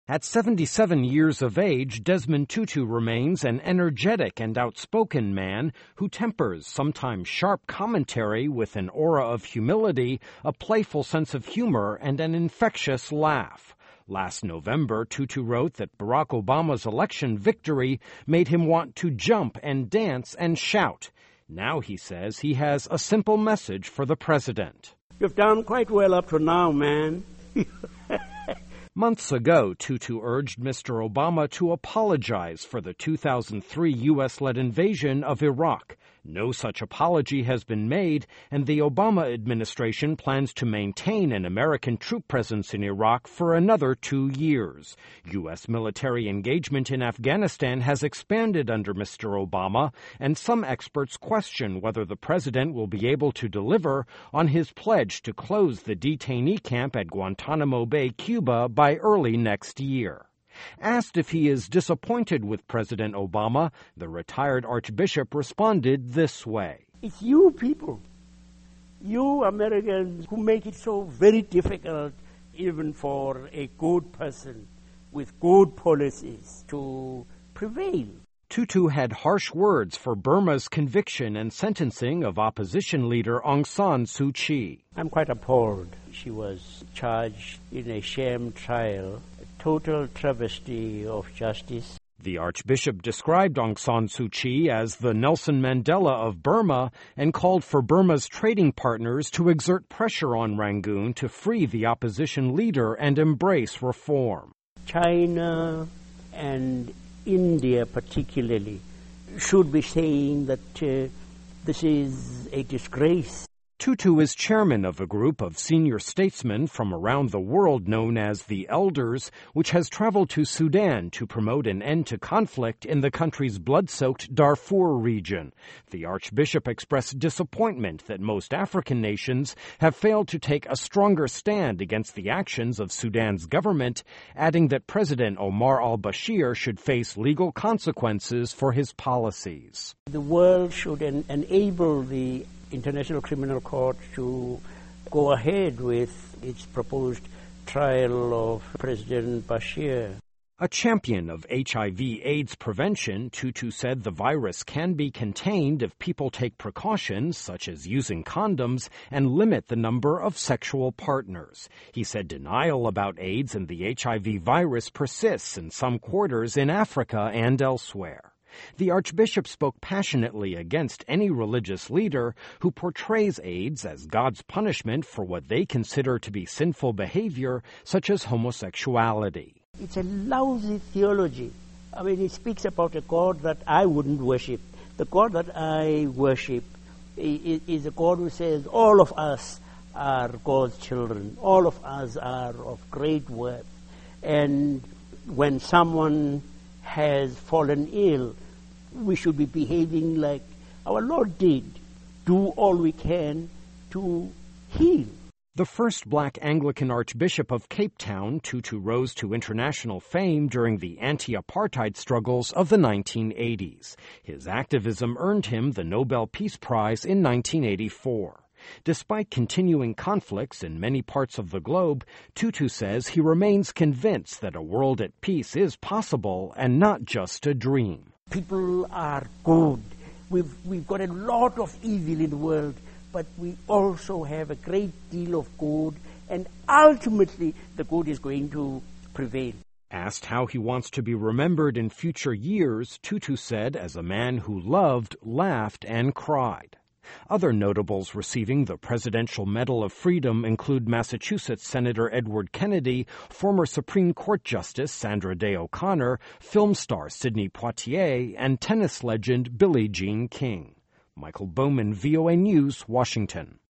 At 77 years of age, Desmond Tutu remains an energetic and outspoken man who tempers sometimes sharp commentary with an aura of humility, a playful sense of humor, and an infectious laugh. Last November, Tutu wrote that Barack Obama's election victory made him want to jump and dance and shout. Now he says he has a simple message for the president. You've done quite well up to now, man. Months ago, Tutu urged Mr. Obama to apologize for the 2003 U.S.-led invasion of Iraq. No such apology has been made, and the Obama administration plans to maintain an American troop presence in Iraq for another 2 years. U.S. military engagement in Afghanistan has expanded under Mr. Obama, and some experts question whether the president will be able to deliver on his pledge to close the detainee camp at Guantanamo Bay, Cuba, by early next year. Asked if he is disappointed with President Obama, the retired Archbishop responded this way. It's you people, you Americans, who make it so very difficult even for a good person with good policies to prevail. Tutu had harsh words for Burma's conviction and sentencing of opposition leader Aung San Suu Kyi. I'm quite appalled. She was charged in a sham trial, a total travesty of justice. The Archbishop described Aung San Suu Kyi as the Nelson Mandela of Burma and called for Burma's trading partners to exert pressure on Rangoon to free the opposition leader and embrace reform. China and India particularly should be saying that this is a disgrace. Tutu is chairman of a group of senior statesmen from around the world known as the Elders, which has traveled to Sudan to promote an end to conflict in the country's blood-soaked Darfur region. The Archbishop expressed disappointment that most African nations have failed to take a stronger stand against the actions of Sudan's government, adding that President Omar al-Bashir should face legal consequences for his policies. The world should enable the International Criminal Court to go ahead with its proposed trial of President Bashir. A champion of HIV/AIDS prevention, Tutu said the virus can be contained if people take precautions, such as using condoms, and limit the number of sexual partners. He said denial about AIDS and the HIV virus persists in some quarters in Africa and elsewhere. The Archbishop spoke passionately against any religious leader who portrays AIDS as God's punishment for what they consider to be sinful behavior, such as homosexuality. It's a lousy theology. I mean, it speaks about a God that I wouldn't worship. The God that I worship is a God who says all of us are God's children. All of us are of great worth. And when someone has fallen ill, we should be behaving like our Lord did. Do all we can to heal. The first black Anglican Archbishop of Cape Town, Tutu rose to international fame during the anti-apartheid struggles of the 1980s. His activism earned him the Nobel Peace Prize in 1984. Despite continuing conflicts in many parts of the globe, Tutu says he remains convinced that a world at peace is possible and not just a dream. People are good. We've got a lot of evil in the world, but we also have a great deal of good, and ultimately the good is going to prevail. Asked how he wants to be remembered in future years, Tutu said, as a man who loved, laughed, and cried. Other notables receiving the Presidential Medal of Freedom include Massachusetts Senator Edward Kennedy, former Supreme Court Justice Sandra Day O'Connor, film star Sidney Poitier, and tennis legend Billie Jean King. Michael Bowman, VOA News, Washington.